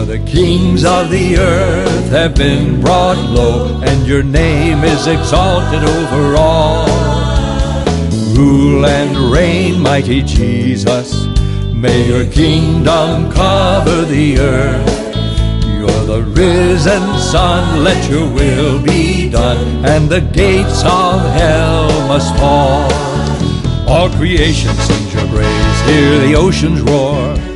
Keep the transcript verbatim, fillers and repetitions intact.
the kings of the earth have been brought low, and your name is exalted over all. Rule and reign, mighty Jesus, may your kingdom cover the earth. You're the risen Son, let your will be done, and the gates of hell must fall. All creation sings your praise, hear the oceans roar.